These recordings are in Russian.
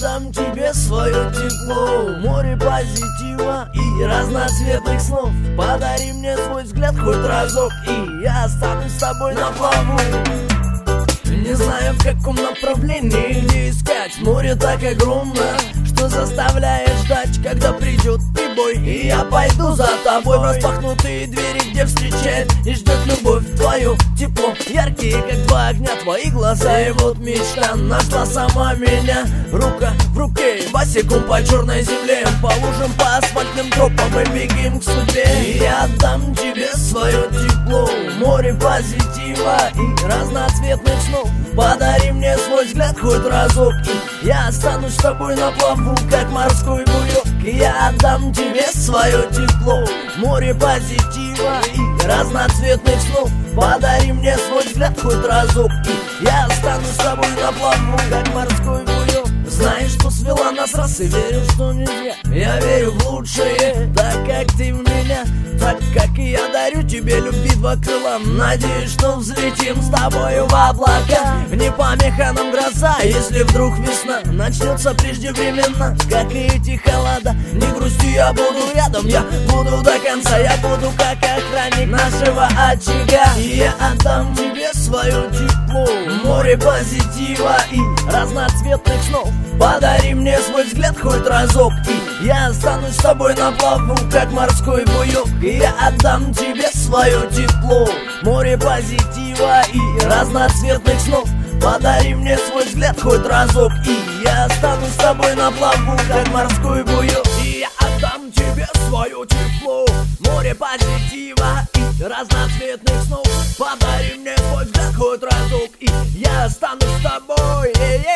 отдам тебе свое тепло, море позитива и разноцветных снов. Подари мне свой взгляд хоть разок, и я останусь с тобой на плаву. Не знаю, в каком направлении где искать. Море так огромно, что заставляет ждать, когда придет прибой. И я пойду за тобой в распахнутые двери, где встречает и ждет любовь твою. Тепло, яркие, как два огня, твои глаза. И вот мечта нашла сама меня. Рука в руке, босиком по черной земле, по лужам, по асфальтным тропам мы бегим к судьбе. И я отдам тебе свое тепло, море позитива и разноцветных снов. Подари мне свой взгляд хоть разок, и я останусь с тобой на плаву, как морской буйок. И я отдам тебе свое тепло, море позитива и разноцветных снов. Подари мне свой взгляд хоть разок, и я останусь с тобой на плаву, как морской буйок. Знаешь, что свела нас раз, и верю, что нельзя. Я верю в лучшее, так как ты в меня, так как и я дарю тебе любви два крыла. Надеюсь, что взлетим с тобою в облака. Не помеха нам гроза, если вдруг весна начнется преждевременно, как и эти холода. Не грусти, я буду рядом, я буду до конца. Я буду как охранник нашего очага. И я отдам тебе свое тепло, море позитива и разноцветных снов. Подари мне свой взгляд хоть разок, и я останусь с тобой на плаву, как морской буйок. И я отдам тебе свое тепло, море позитива и разноцветных снов. Подари мне свой взгляд хоть разок, и я останусь с тобой на плаву, как морской буйок. И я отдам тебе свое тепло, море позитива и разноцветных снов. Подари мне свой взгляд хоть разок, и я останусь с тобой.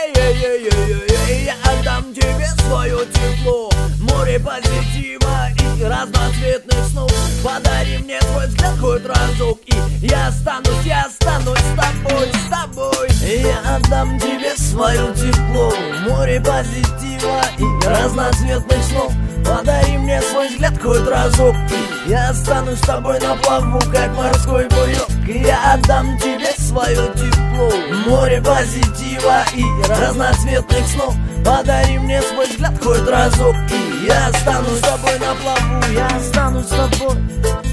Я отдам тебе свое тепло, море позитива и разноцветных снов. Подари мне свой взгляд хоть разок, и я останусь с тобой. Я отдам тебе свое тепло, море позитива и разноцветных снов. Подари мне свой взгляд хоть разок, и я останусь с тобой на плаву, как морской буйок. И я отдам тебе свое тепло, море позитива и разноцветных снов. Подари мне свой взгляд хоть разок, и я останусь с тобой на плаву, я останусь с тобой.